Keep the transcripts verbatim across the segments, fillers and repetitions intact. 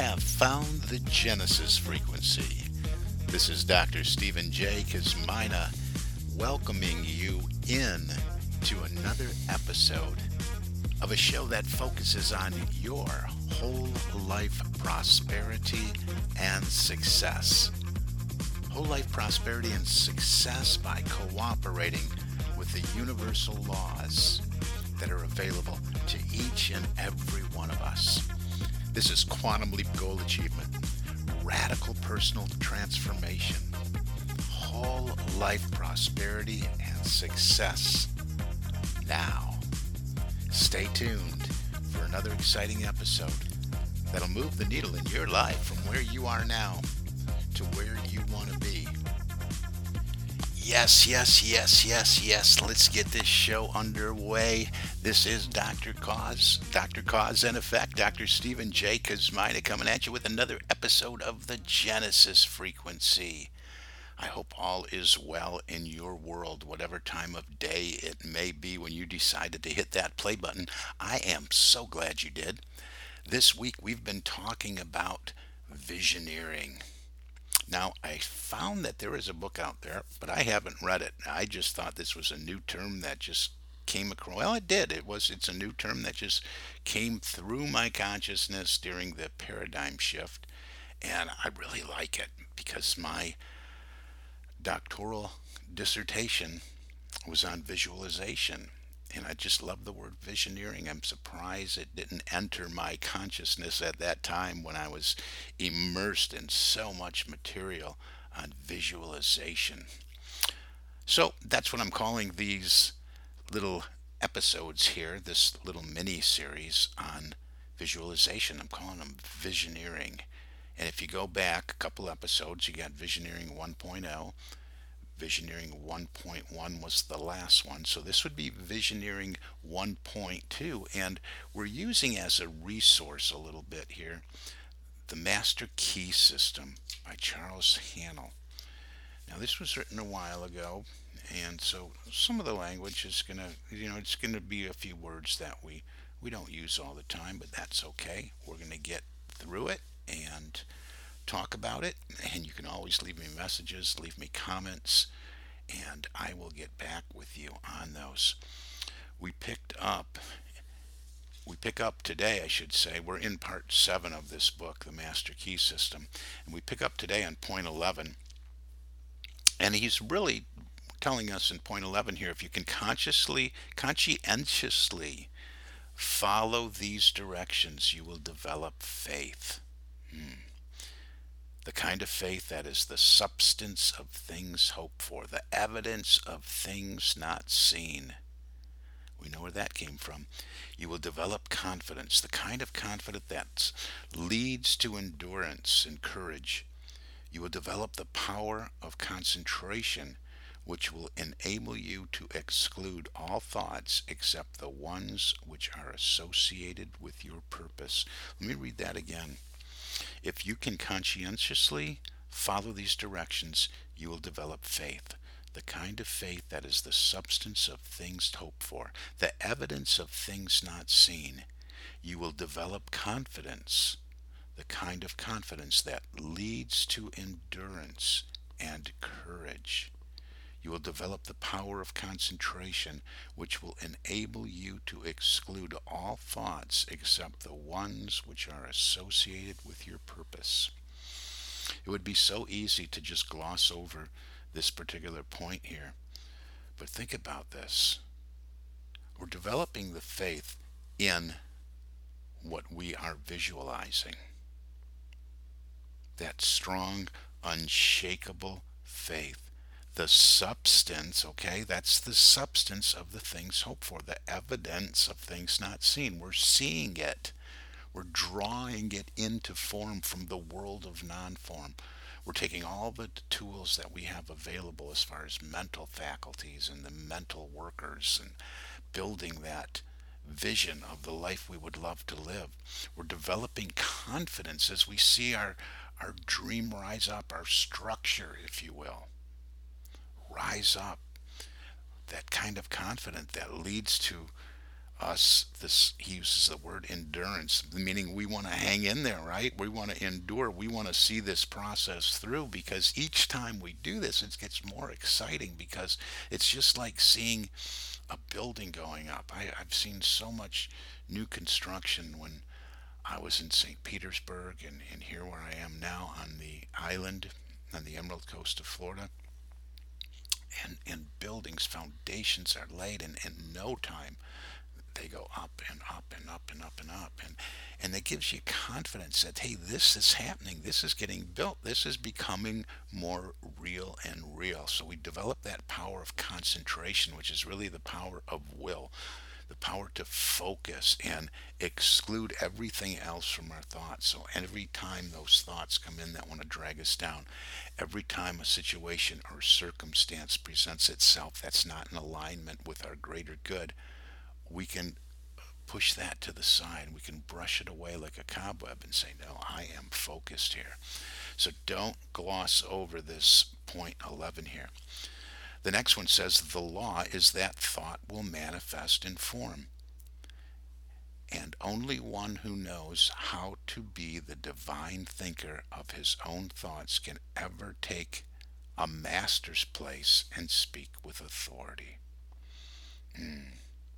have found the Genesis frequency. This is Doctor Stephen J. Kazmina welcoming you in to another episode of a show that focuses on your whole life prosperity and success. Whole life prosperity and success by cooperating with the universal laws that are available to each and every one of us. This is Quantum Leap Goal Achievement, radical personal transformation, whole life prosperity and success. Now, stay tuned for another exciting episode that'll move the needle in your life from where you are now to where you want to be. Yes, yes, yes, yes, yes. Let's get this show underway. This is Doctor Cause, Doctor Cause in Effect, Doctor Stephen J. Kazmina coming at you with another episode of the Genesis frequency. I hope all is well in your world, whatever time of day it may be when you decided to hit that play button. I am so glad you did. This week we've been talking about visioneering. Now, I found that there is a book out there, but I haven't read it. I just thought this was a new term that just came across. Well, it did. It was. It's a new term that just came through my consciousness during the paradigm shift, and I really like it because my doctoral dissertation was on visualization. And I just love the word visioneering. I'm surprised it didn't enter my consciousness at that time when I was immersed in so much material on visualization. So that's what I'm calling these little episodes here, this little mini series on visualization. I'm calling them visioneering. And if you go back a couple episodes, you got Visioneering 1.0. Visioneering one point one was the last one. So this would be Visioneering one point two. And we're using as a resource a little bit here the Master Key System by Charles Haanel. Now this was written a while ago, and so some of the language is going to, you know, it's going to be a few words that we, we don't use all the time, but that's okay. We're going to get through it and talk about it, and you can always leave me messages, leave me comments, and I will get back with you on those. We picked up, we pick up today, I should say, we're in part seven of this book, The Master Key System, and we pick up today on point eleven, and he's really telling us in point eleven here, if you can consciously, conscientiously follow these directions, you will develop faith. Hmm. The kind of faith that is the substance of things hoped for, the evidence of things not seen. We know where that came from. You will develop confidence, the kind of confidence that leads to endurance and courage. You will develop the power of concentration, which will enable you to exclude all thoughts except the ones which are associated with your purpose. Let me read that again. If you can conscientiously follow these directions, you will develop faith, the kind of faith that is the substance of things hoped for, the evidence of things not seen. You will develop confidence, the kind of confidence that leads to endurance and courage. You will develop the power of concentration, which will enable you to exclude all thoughts except the ones which are associated with your purpose. It would be so easy to just gloss over this particular point here, but think about this. We're developing the faith in what we are visualizing. That strong, unshakable faith. The substance, okay, that's the substance of the things hoped for, the evidence of things not seen. We're seeing it. We're drawing it into form from the world of non-form. We're taking all the tools that we have available as far as mental faculties and the mental workers and building that vision of the life we would love to live. We're developing confidence as we see our, our dream rise up, our structure, if you will. Rise up, that kind of confidence that leads to us this he uses the word endurance, meaning we want to hang in there, right? We want to endure. We want to see this process through, because each time we do this it gets more exciting, because it's just like seeing a building going up. I, I've seen so much new construction when I was in Saint Petersburg, and, and here where I am now on the island on the Emerald Coast of Florida. And, and buildings, foundations are laid, and in no time they go up and up and up and up and up, and and that gives you confidence that, hey, this is happening, this is getting built, this is becoming more real and real. So we develop that power of concentration, which is really the power of will, the power to focus and exclude everything else from our thoughts. So every time those thoughts come in that want to drag us down, every time a situation or circumstance presents itself that's not in alignment with our greater good, we can push that to the side. We can brush it away like a cobweb and say, no, I am focused here. So don't gloss over this point eleven here. The next one says the law is that thought will manifest in form. And only one who knows how to be the divine thinker of his own thoughts can ever take a master's place and speak with authority. Mm.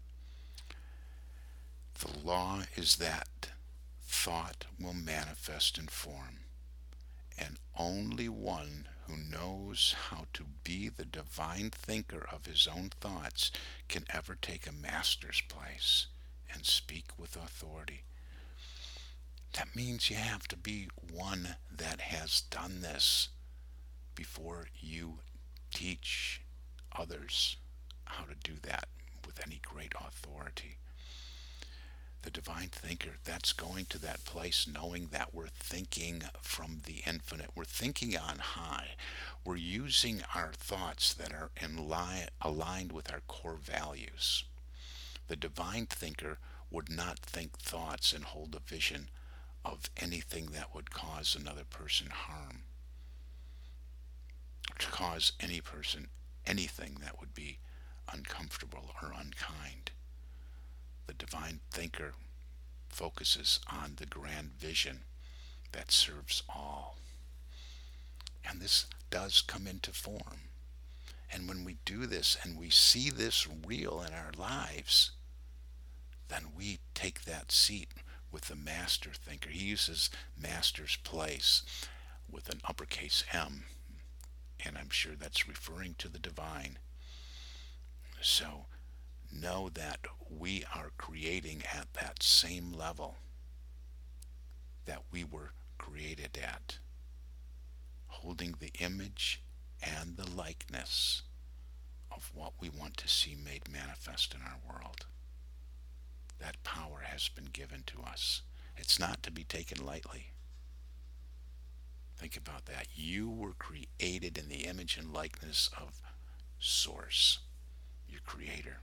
The law is that thought will manifest in form, and only one who knows how to be the divine thinker of his own thoughts can ever take a master's place and speak with authority. That means you have to be one that has done this before you teach others how to do that with any great authority. The divine thinker, that's going to that place knowing that we're thinking from the infinite. We're thinking on high. We're using our thoughts that are in li- aligned with our core values. The divine thinker would not think thoughts and hold a vision of anything that would cause another person harm, to cause any person anything that would be uncomfortable or unkind. The divine thinker focuses on the grand vision that serves all. And this does come into form. And when we do this and we see this real in our lives, then we take that seat with the master thinker. He uses master's place with an uppercase M, and I'm sure that's referring to the divine. So know that we are creating at that same level that we were created at, holding the image and the likeness of what we want to see made manifest in our world. That power has been given to us. It's not to be taken lightly. Think about that. You were created in the image and likeness of Source, your Creator.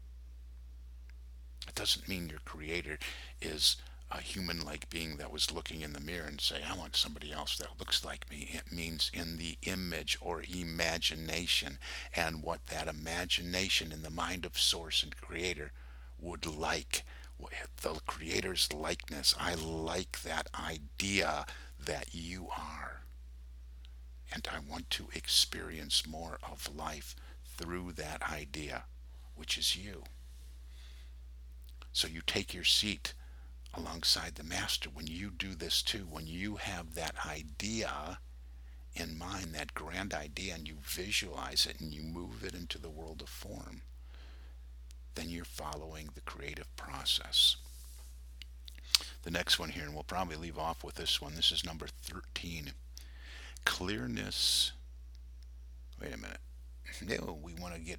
It doesn't mean your Creator is a human-like being that was looking in the mirror and say, I want somebody else that looks like me. It means in the image or imagination, and what that imagination in the mind of Source and Creator would like. The Creator's likeness. I like that idea that you are. And I want to experience more of life through that idea, which is you. So you take your seat alongside the Master when you do this too. When you have that idea in mind, that grand idea, and you visualize it and you move it into the world of form, then you're following the creative process. The next one here, and we'll probably leave off with this one. This is number thirteen. Clearness. Wait a minute. No, we want to get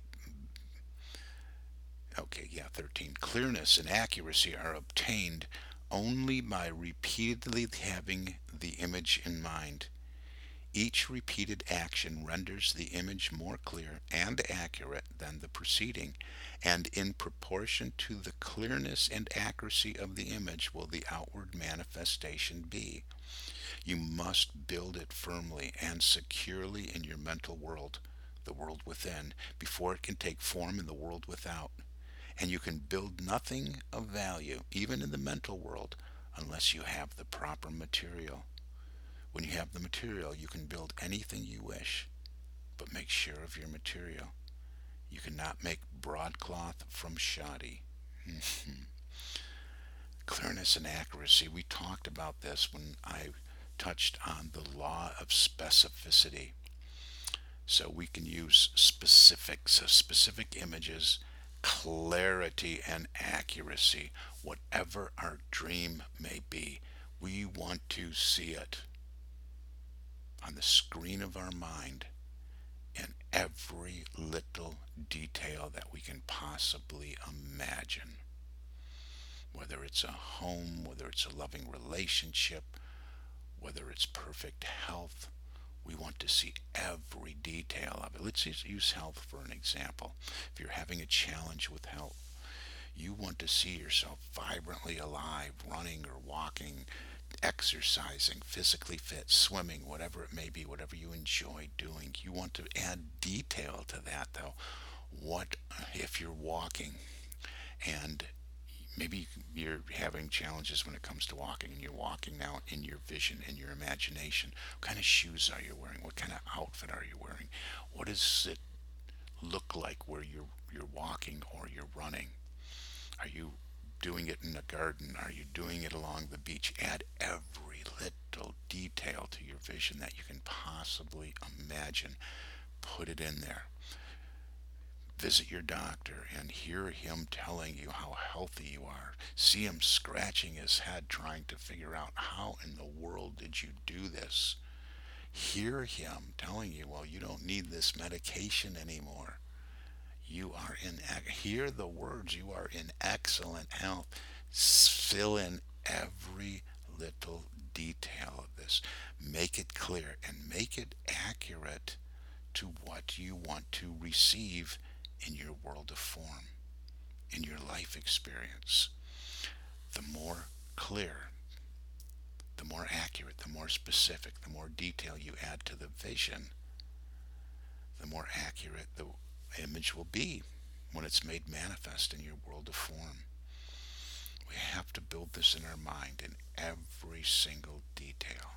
Okay, yeah, thirteen. Clearness and accuracy are obtained only by repeatedly having the image in mind. Each repeated action renders the image more clear and accurate than the preceding, and in proportion to the clearness and accuracy of the image will the outward manifestation be. You must build it firmly and securely in your mental world, the world within, before it can take form in the world without. And you can build nothing of value, even in the mental world, unless you have the proper material. When you have the material, you can build anything you wish, but make sure of your material. You cannot make broadcloth from shoddy. Clearness and accuracy. We talked about this when I touched on the law of specificity. So we can use specifics, so specific images, clarity and accuracy. Whatever our dream may be, we want to see it on the screen of our mind in every little detail that we can possibly imagine. Whether it's a home, whether it's a loving relationship, whether it's perfect health, we want to see every detail of it. Let's use health for an example. If you're having a challenge with health, you want to see yourself vibrantly alive, running or walking, exercising, physically fit, swimming, whatever it may be, whatever you enjoy doing. You want to add detail to that, though. What if you're walking and maybe you're having challenges when it comes to walking, and you're walking now in your vision, in your imagination? What kind of shoes are you wearing? What kind of outfit are you wearing? What does it look like where you're you're walking or you're running? Are you doing it in a garden? Are you doing it along the beach? Add every little detail to your vision that you can possibly imagine. Put it in there. Visit your doctor and hear him telling you how healthy you are. See him scratching his head trying to figure out, how in the world did you do this? Hear him telling you, well, you don't need this medication anymore. You are in, hear the words, you are in excellent health. Fill in every little detail of this. Make it clear and make it accurate to what you want to receive in your world of form, in your life experience. The more clear, the more accurate, the more specific, the more detail you add to the vision, the more accurate the image will be when it's made manifest in your world of form. We have to build this in our mind in every single detail.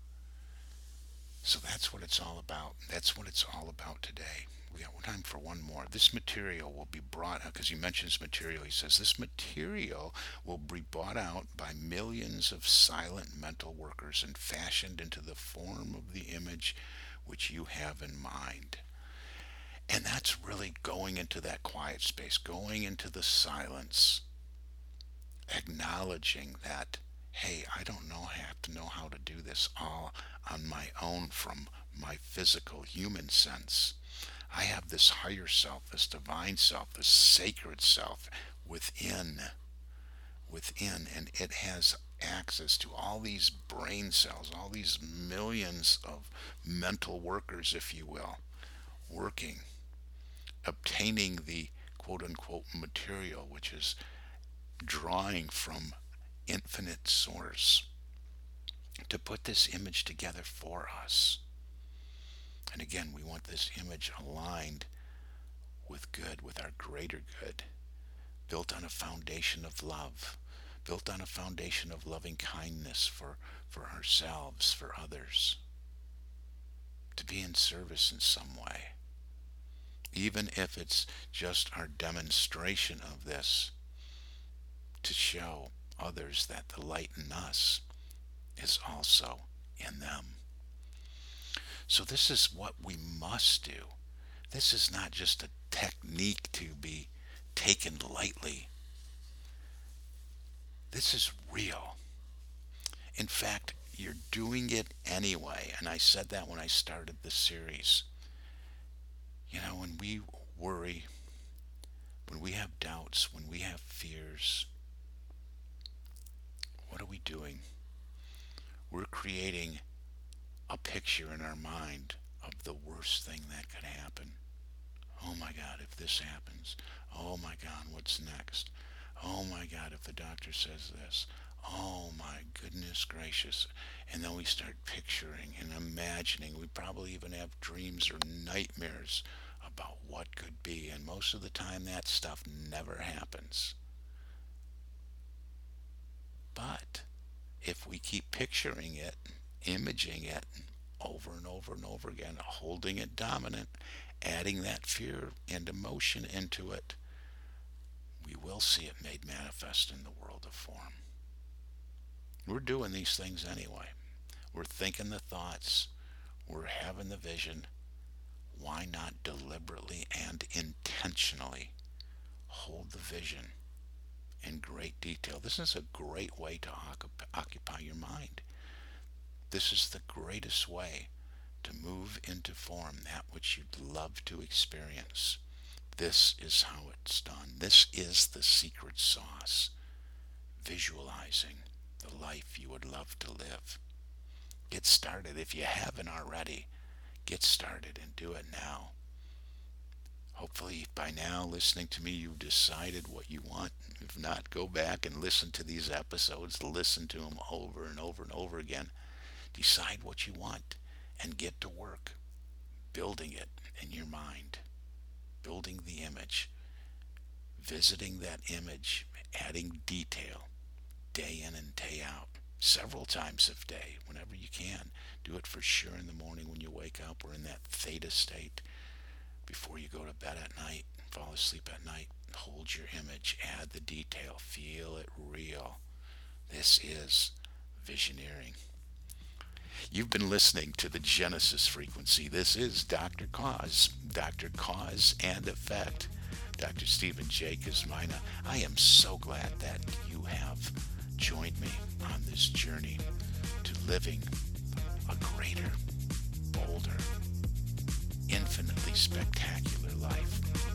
So that's what it's all about. That's what it's all about today. We got time for one more. This material will be brought out, because he mentions material. He says this material will be brought out by millions of silent mental workers and fashioned into the form of the image which you have in mind. And that's really going into that quiet space, going into the silence, acknowledging that, hey, I don't know, I have to know how to do this all on my own from my physical human sense. I have this higher self, this divine self, this sacred self within, within, and it has access to all these brain cells, all these millions of mental workers, if you will, working, obtaining the quote-unquote material, which is drawing from infinite source to put this image together for us. And again, we want this image aligned with good, with our greater good, built on a foundation of love, built on a foundation of loving kindness for, for ourselves, for others, to be in service in some way. Even if it's just our demonstration of this, to show others that the light in us is also in them. So this is what we must do. This is not just a technique to be taken lightly. This is real. In fact, you're doing it anyway. And I said that when I started the series. You know, when we worry, when we have doubts, when we have fears, what are we doing? We're creating a picture in our mind of the worst thing that could happen. Oh my God, if this happens. Oh my God, what's next? Oh my God, if the doctor says this. Oh my goodness gracious. And then we start picturing and imagining. We probably even have dreams or nightmares about what could be, and most of the time that stuff never happens. But if we keep picturing it, imaging it over and over and over again, holding it dominant, adding that fear and emotion into it, we will see it made manifest in the world of form. We're doing these things anyway. We're thinking the thoughts. We're having the vision. Why not deliberately and intentionally hold the vision in great detail? This is a great way to occupy your mind. This is the greatest way to move into form that which you'd love to experience. This is how it's done. This is the secret sauce. Visualizing the life you would love to live. Get started. If you haven't already, get started and do it now. Hopefully by now, listening to me, you've decided what you want. If not, go back and listen to these episodes. Listen to them over and over and over again. Decide what you want and get to work building it in your mind. Building the image. Visiting that image. Adding detail. Day in and day out. Several times a day, whenever you can. Do it for sure in the morning when you wake up, or in that theta state before you go to bed at night, fall asleep at night. Hold your image, add the detail, feel it real. This is visioneering. You've been listening to the Genesis Frequency. This is Doctor Cause, Doctor Cause and Effect. Doctor Stephen J. Kosmina. I am so glad that you have joined me on this journey to living a greater, bolder, infinitely spectacular life.